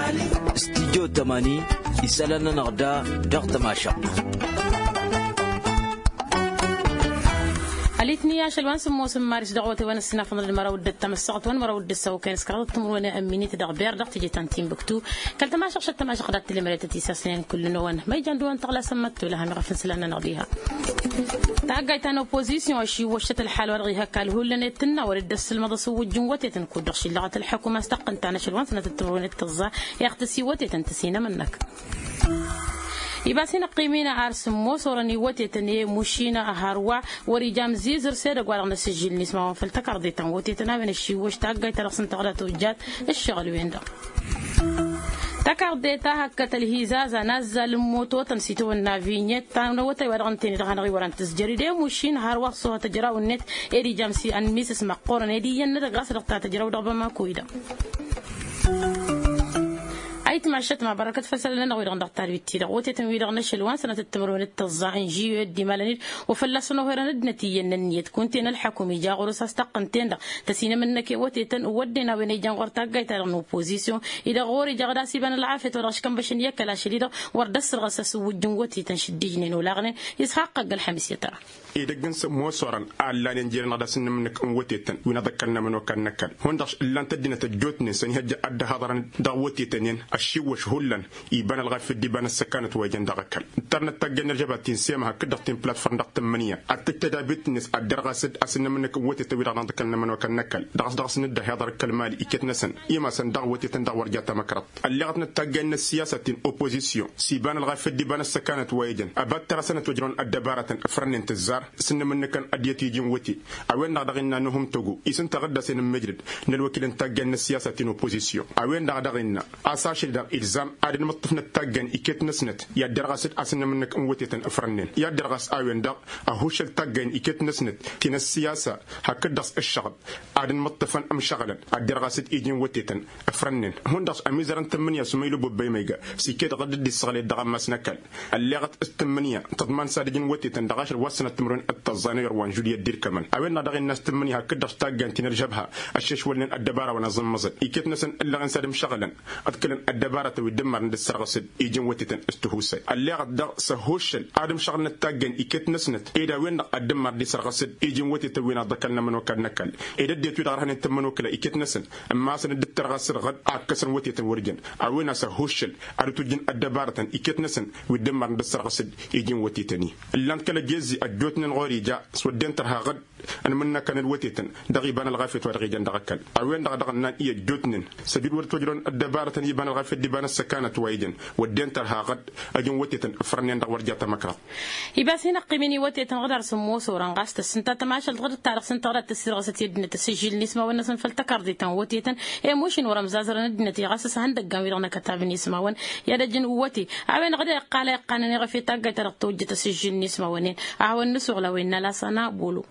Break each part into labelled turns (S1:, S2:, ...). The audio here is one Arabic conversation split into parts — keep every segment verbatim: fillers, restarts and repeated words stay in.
S1: استديو تماني يسألنا نغدا دغت ماشا
S2: عليتني يا شلوان سمو سمارس دعوتي وانا السنة فضل المراود التمسقت وانا مراود السو كان سكرت تمر وانا امني تدغبير دغت جي تنتين بكتو كلت ما شخشت ما شقدت اللي مريت تيساسين كل نوان ما يجندو ان تغلا سمت لها مغفن سلنا نغديها تاغايت انا اوبوزيسيون شي وشت الحال ورغيها كال هو لنا تنا ورد السلمه سو جنوتي تنكو دغشي لغه الحكومه استقنت انا شلوان سنه تمر التزا يا اختي سيوتي تنتسينا منك يباسين قيمينا عرس موسورني وتيتني مشينا أهروا ورجام زيزر سير قارن السجل نسمعهم فلتكر دي تنوتيتنا من الشي وش تاقي ترقصن تغلط وجات الشغل وين ده تكر دي تاهك الهزازة نزل موتو تنسيتو النافينيت تنوتي ورغنتيني تغنغي وران تسجري دي مشين هروا صوها تجرا والنت إيري جامسي أن ميسس مقورن إيدي ينر غاسر تجرا ودغبا ما كويدا أيت معشت مع بركة فسل لنا ويرغن دكتور بيتيرا وتتم ويرغن شلوان سنة التمرون التزاعين جيو يدي مالنيد وفلسنا هيران النتيجة النية كنتين الحكومة جا غرس استقنتين دا تسينا منك وتتن ودنا وين يجان غرتاق جاي ترى بوزيسيون إذا غوري جغدا سيبان العافية ورش كم بشن يكلا شديدة وردس الغساس وجنوتي تنشديجنين ولاغنين يسحق الحمس يترى
S3: إذا جنس موسورا على ننجيل نادسنا منك وتتن ونذكرنا من وكان نكال هندش لان تدينا تجوتني سنهج أدى هذا دوتتنين الشيوش هلا يبان الغاف في ديبان السكانة ويجن دغكل ترنا تجن الجبات سيمها كده تين بلاتفورم دق تمنية أتكتدا بيتنس الدراسة أسنا منك وتتوي رغنا ذكرنا من وكان نكال درس درس ندى هذا الكلمة إكتنسن إما سن دعوة تندور جات مكرت اللي غتنا تجن السياسة أوبوزيسيون سيبان الغاف في ديبان السكانة ويجن أبد ترسنا وجرون الدبارة فرن انتظار سن منك أديتي جن وتي أوين نغدغنا نهم تجو إسن تغدى سن مجرد نلوكل تجن السياسة أوبوزيسيون أوين نغدغنا أساش إلزام أدن مطفنا تاجن إكيت نسنت يا دراسة أسنا منك أموتيتن أفرنين يا دراسة أوين دا أهوش التاجن إكيت نسنت تين السياسة هكذا الشغل أدن مطفن أم شغلا الدراسة إيجن وتيتن أفرنين هون داس أميزرن تمنية سميلو ببيميجا سكيت غد السغلي دغم مسنكل اللي غت التمنية تضمن سادجن وتيتن دغاش الوسنة تمرن التزانير وان جوليا دير كمان أوين نادغ الناس تمنية هكذا تاجن تنرجبها الشيش ولن الدبارة ونظم مزد إكيت نسن إلا غنسادم شغلا أتكلم الدبارة ويدمر عند السرقسد يجن وتتن استهوسي اللي غدا سهوشل ادم شغلنا تاجن اكيت نسنت اذا وين الدمر دي سرقسد يجن وتتن وين ذكرنا من وكان نكل اذا ديت ويدار هن تمن وكلا اكيت نسن اما سن الترغسر غد اكسن وتتن ورجن اوين سهوشل ارتجن الدبارة اكيت نسن ويدمر عند السرقسد يجن وتتني اللان كلا جيزي الجوتن غوري جاء سودين ترها غد انا منا كان الوتتن دغيبان الغافيت ورغيجن دغكل اوين دغدغنا اي جوتن سبيل ورتجرون الدبارة يبان الغافيت ديبان السكانة ويدن ودين ترها غد أجن وتيتن فرنين دغور جاتا مكرا
S2: يباس هنا قيميني وتيتن غدار سموس ورانغاست السنتا تماشل غد تعرف سنتا غد تسير غست يدنا تسجل نسمة والناس فلتكر ديتن وتيتن اي موشن ورمزازر ندنتي غاسس هندق قاميرنا كتاب نسمة ون يدجن وتي عوين غدا قال قانني غفي تاغا ترقتوج تسجل نسمة ونين عوين نسوغ لوين لا سنا بولو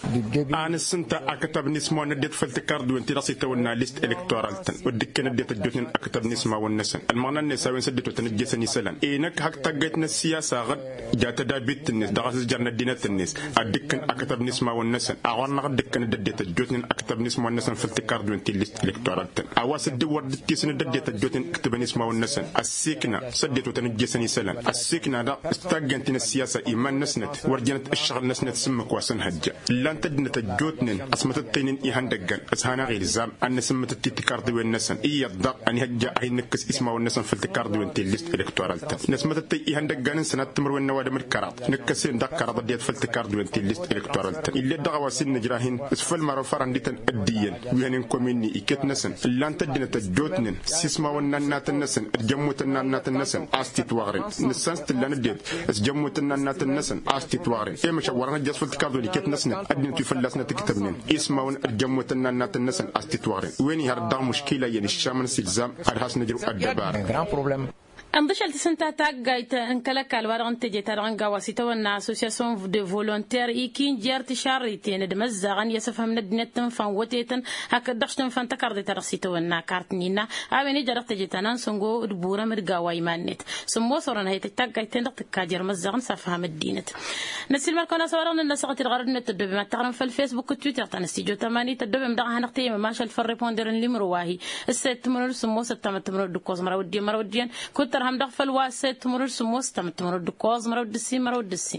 S3: أنا السنتا أكتب نسمة نديت فلتكر دو انت راسي تونا ليست إلكتورال تن ودك نديت الجوتين أكتب نسمة والنسن المعنى الناس وين سدت وتنجسني سلام إنك هك تجتنا السياسة غد جات دابيت الناس دغاس جرنا دينة الناس أدك أكتب نسمة والنسن أعوان غد دك نديت الجوتين أكتب نسمة والنسن فلتكر دو انت ليست إلكتورال تن أواس الدور دتيس نديت الجوتين أكتب نسمة والنسن السكنة سدت وتنجسني سلام السكنة دا استجنتنا السياسة إيمان نسنت ورجنت الشغل نسنت سمك واسن هجة أنت تدنا تجوتنين أسمت التنين يهندقن أسهانا غير زام أن سمت التكارد والنسن إيه الضغط أن هجا أي نكس اسمه والنسن في التكارد وانتي ليست إلكتورال تن نسمت التي يهندقن سنة تمر والنواد من الكرات نكسين دق كرات ديت في التكارد وانتي ليست إلكتورال تن اللي دغوا سن جراهين اسفل مرفران ديتن الدين ويهنين كوميني إكيت نسن لان تدنا تجوتنين سيسما والنانات النسن الجموت النانات النسن أستي توارين نسان ستلان ديت الجموت النانات النسن أستي توارين إيه مش ورنا جس في التكارد وإكيت نسن تفلسنا تكتبنين اسمعون الجموت النانات النسن أستي توارين وين يهرد مشكلة يعني الشامن سلزام أرهاس نجرو الدبار
S2: Andishal tisanta taggaita ankalaka alwaran tejetaran gawasita wana association de volontaires ikin jarti charité de mazzagan yasafam nadnetan fan watetan hakadashtan fan takardi tarasita wana kartnina awini jarat tejetanan songo dbura mirgawa imannet summo soran hayta taggaita ndak kajer mazzagan safam الدينت نسيل مركونا صورنا النسقة الغرب تدب ما تقرن في الفيسبوك والتويتر تنستيجو تماني تدب مدغ هنقتي ما شال فريبوندر اللي مرواه السيت تمرر سمو ستة تمرر دكوز مرودي مروديان كنت هم دغفل واسيت تمرر سمو ستة تمرر دكوز مرودسي مرودسي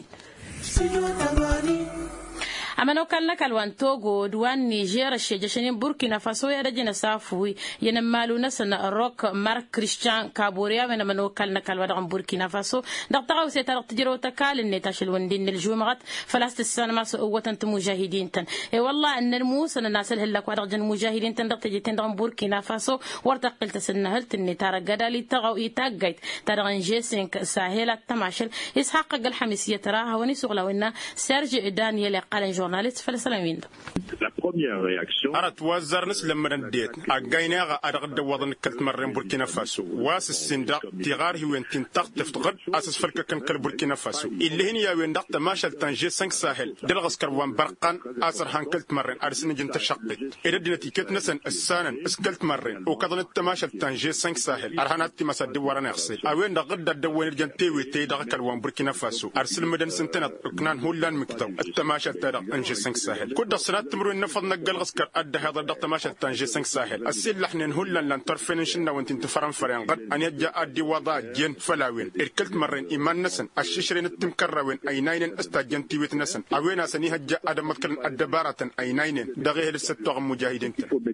S2: أما نو كان كالوان توغو دوان نيجير الشجشين بوركينا فاسو يرجنا سافوي ينمالو نسنا روك مارك كريستيان كابوريا من منو كان كالوان بوركينا فاسو دقتاو سيتار تجرو تكال النتاش الوندين الجمعات فلاست السنة ما سو وتنت مجاهدين تن اي والله ان الموس ان الناس اللي لك ورجن مجاهدين تن دقت جيتين دغ بوركينا فاسو ورتقل تسنه هلت النتار غدالي تغو يتاغيت ترغن جيسين ساهله تماشل اسحاق الحميسيه تراها وني سغلاونا سيرجي دانيال قال
S4: La première réaction.
S3: أرت وزر نس لما نديت أجينا أرغد وضن كلت مرة بوركينا فاسو واس السندق تغار هو أنت تنتقد تغد أساس فرق كان كل بوركينا فاسو اللي هني يا وين دقت ماشل تنجي سانك ساحل درغس كروان برقان أسر هان كلت مرة أرسن جنت شقت إذا دينتي كت نسن السانا اسكلت مرة وكذا التماشل تنجي سانك ساحل أرهنات مسد ورا نغسل أوين دقد الدوين جنتي وتي دق كروان بوركينا فاسو أرسل مدن سنتنا كنان هولان مكتب التماشل ترى أنجي سانك ساحل كل الصلاة تمر النفض نقل غسكر أدى هذا الدقت ماشى تنجي سانك ساحل السيل لحن هلا لن ترفين شنا وانت تفرن فرن قد أن يجا أدي وضع جن فلاوين إركلت مرين إيمان نسن الششرين التمكروين أينين استجن تيوت نسن أوين سني هجا أدم مذكر أدبارة أينين دغيه الستة مجاهدين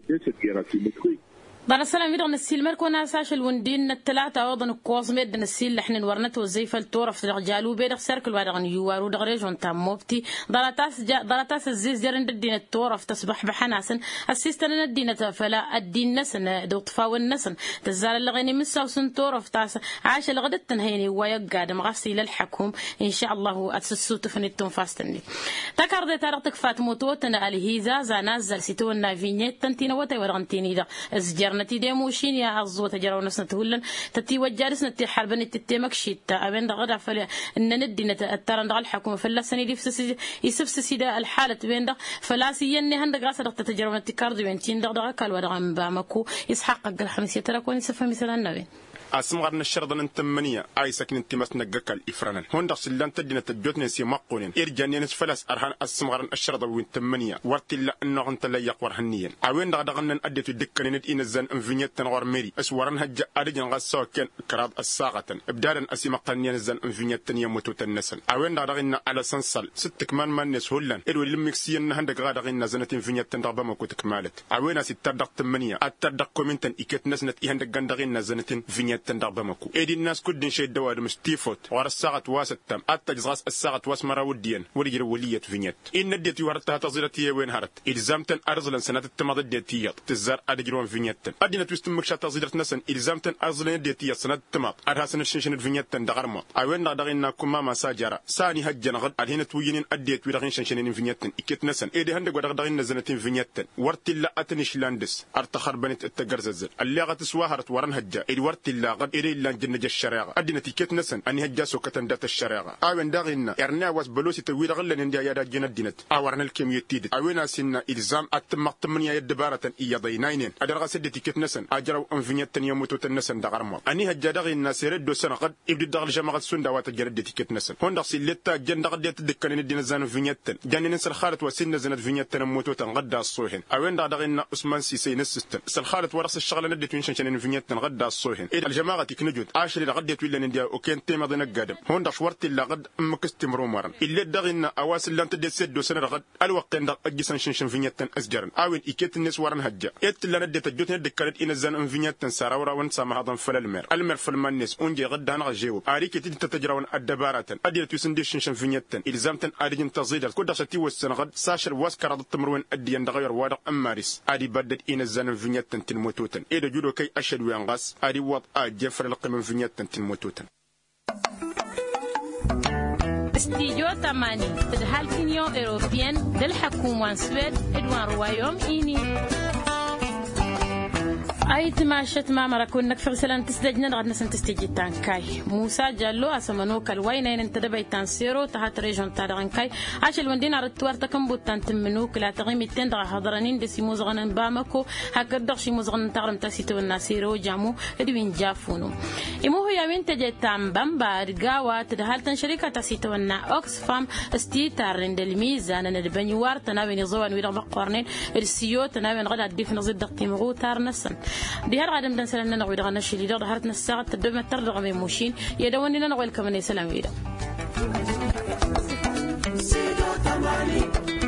S2: دار السلام يدغن السيل مركونا ساش الوندين الثلاثة وضن الكوز ميدن السيل لحن ورنت وزيف التورة في رجالو بيدغ سيركل وادغن يوارو دغريجون تام موبتي دارتاس جا دارتاس الزيز جرن الدين التورة في تصبح بحناسن السيستن الدين فلا الدين نسن دو طفاو النسن تزال اللغيني مسا وسنتورة في تاس عاش لغدت تنهيني ويقاد مغسي للحكوم إن شاء الله أتسسو تفنيتون فاستني تكرد تارتك فاتموتوتنا الهيزا زانازل سيتونا فينيت تنتين وتي ورغنتيني دا ازجر نتي ديموشين يا عزو تجرو نسنا تولن تتي وجارس نتي حربن تتي مكشيت ابن دغدا فل ان ندي نترن دغ الحكومه فلا سني دي يسفس سيدا الحاله بين دغ فلا سيني هند غاس دغ تجرو نتي كارد بنتين دغ دغ كال ودغ بامكو يسحق الحمسيه تركون سفهم مثلا النبي
S3: أسمعنا الشرطة الثمانية أي سكن انتماس نجك الإفران هون دخل لان تدينا تجوتنا سي مقولين إرجانيا نسفلس أرهان أسمعنا الشرطة وين ثمانية ورتلا إنه أنت لا يقور هنيا أوين دغ دغنا أدي تدك ند إن الزن انفينيت تنغور ميري أسوارن هج أرجن غسوا كان كراد الساقة إبدالا أسمع قنيا الزن انفينيت تنيا متوت النسل أوين دغ دغنا على سنسل ست كمان من نس هولن إلو المكسيين هندق غاد دغنا زنة انفينيت تنضرب ما كنت كمالت أوين ستة دغ ثمانية أتدق كومنتن إكت نسنت إهندق دغنا زنة انفينيت تنضرب بمكو إيدي الناس كلن شيء دواد مستيفوت ورا الساعة واستم أتجزغاس الساعة واسمرا وديان ورجل ولية فينيت إن نديت يورتها تزيرتي وين هرت إلزامتن أرزلن سنة التمضى ديتيات تزار أدجرون فينيتن أدينا تويستم مكشا تزيرت نسن إلزامتن أرزلن ديتيات سنة التمض أرها سنة شنشن فينيتن دغرما أوين دغنا كما ما ساجرا ساني هجن غد أدينا توينين أديت ويرغين شنشنين فينيتن إكيت نسن إيدي هندق ودغنا زنتين فينيتن ورتلا أتنش لاندس أرتخر بنت التجرزز اللي غتسواهرت ورن هجا إيد ورتلا غد إيدي لان جنج الشريعة أدينا تيكت نسن أني هجاسو كتندات الشريعة أوين دغنا إرنا واس بلوسي تويل غلن إنديا يدا جند دينت أورنا الكم يتيد أوين سنة إلزام أتم تمنيا يدبارة إيا ضينين أدرغ سد تيكت نسن أجروا أنفنيت يموتوا تنسن دغرما أني هجا دغنا سيرد دو سنة قد إبدي دغل جماعة سندا واتجرد تيكت نسن هون دغ سيلتا جن دغ ديت دكان الدين زان فينيت جن نسر خالت وسن زنت فينيت موتوا تنغدا الصوهن أوين دغنا عثمان سيسي نسستن سل خالت ورس الشغله ندت وين شنشن فينيت تنغدا الصوهن إذا الجماعة تكنجود عاشر لغديت ولا نديا وكان تيما ذن القدم هون دغ شورت لا غد مكستمرو مرن إلا دغنا أواصل لان تدي سد سنة غد الوقت عند أجسن شنشن فينيت أسجرن أوين إكيت الناس ورن هجا إت لا ندت الجوت ندك كانت إن زان فينيت ساراورا ونسا هذا فل المر المر فل منس أنجي غد هنا جيوب أريك تدي تتجرون الدبارة أدي توسندي شنشن فينيت إلزامتن أريجن تزيد كل شتي والسنة غد ساشر واسكر التمرون أدي يندغير وادق أمارس أدي بدت إن زان فينيت تنموتوتن إذا جودو كي أشد وينغاس أدي وضع جفر القمم فينيت تنموتوتن
S2: استيجو تماني تدهال كينيو إيروبيان دل حكومة سويد إدوان روايوم إيني أي تماشت ما مرة كونك في غسلان تسدجنا غدنا سنتستجي تانكاي موسى جالو أسمنوك الوينين انت دبي تنسيرو تحت ريجون تارغنكاي عشان الوندين على التوار تكمبو تنتمنوك لا تغيمي تندغ حضرانين دسي موزغن بامكو هكذا شي موزغن تغرم تاسيتو الناسيرو جامو ادوين جافونو إمو هي من تجي تامبام بارغاوا تدهالتن شركة تاسيتو النا أوكسفام استيتارن دالميزان ندبنيوار تناوين زوان ويرغ بقورنين السيو تناوين غدا ديف نزيد دقتيمغو تارنسن دي هر غادم دنسلنا نغويد غنا شي ليدر هرتنا الساعه تدوم ترغ مي موشين يدوننا نغويل كمان سلام ويدا